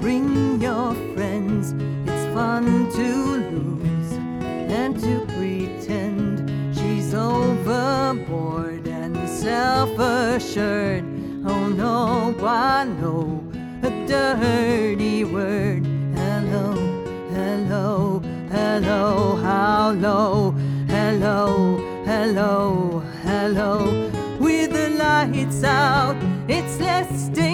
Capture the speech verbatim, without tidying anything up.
Bring your friends, it's fun to lose and to pretend she's overboard and self-assured. Oh no, I know a dirty word. Hello, hello, hello, how low? Hello, hello, hello. With the lights out, it's less dangerous.